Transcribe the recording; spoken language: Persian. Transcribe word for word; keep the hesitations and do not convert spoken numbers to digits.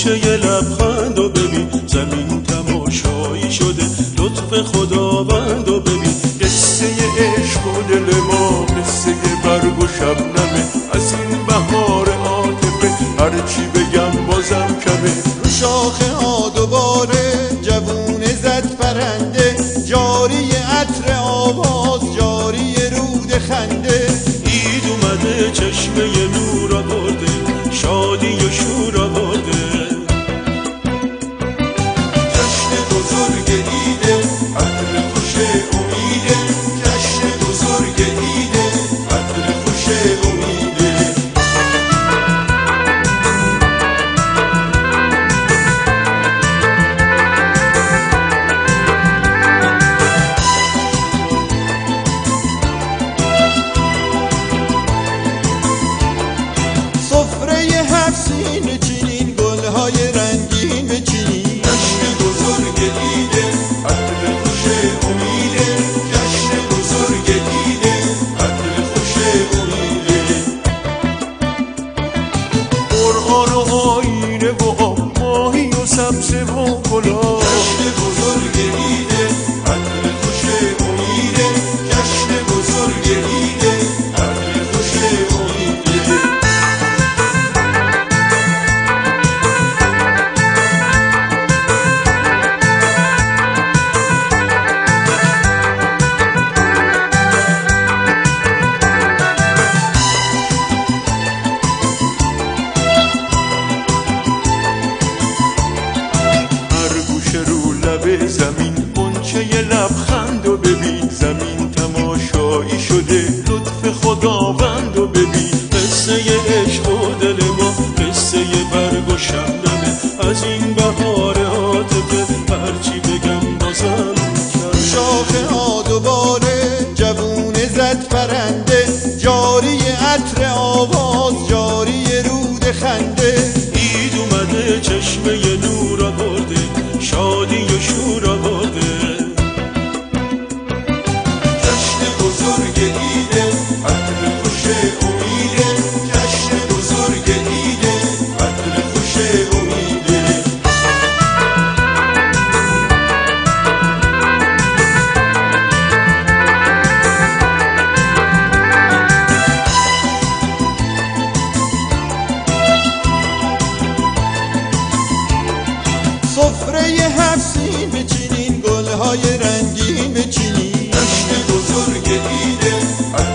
غنچه لبخند و ببین، زمین تماشایی شده لطف خداوند و ببین. قصه عشق و دل ما قصه برگ و شبنمه، از این بهار عاطفه هرچی بگم بازم کمه. رو شاخه ها دوباره جوونه زد پرنده، جاری عطر آواز جاری رود خنده. عید اومده چشمه نور آورده، شادی و شور آورده. جشن بزرگ عیده عطر خوش امیده، جشن بزرگ عیده عطر خوش امیده. سفره هفت سینه چینین، گلهای رنگین بچینین. جشن بزرگ عیده عطر خوش امیده، جشن بزرگ عیده عطر خوش امیده. قرآن و آینه و آب ماهی و سبزه و گلاب. جشن بزرگ عیده عطر خوش امیده، جشن بزرگ عیده عطر خوش امیده. زمین غنچه لبخند و ببین، زمین تماشایی شده لطف خداوند و ببین. قصه عشق و دل ما قصه برگ و شبنمه، از این بهار عاطفه هرچی بگم بازم کمه. شاخه ها دوباره جوونه زد پرنده، جاری عطر آواز جاری رود خنده. عید اومده چشمه نور آورده، شادی و شور آورده. جشن بزرگ عیده عطر خوش امیده، جشن بزرگ عیده عطر خوش امیده. سفره هفت سین بچینین، گلهای رنگین بچینین. جشن بزرگ عیده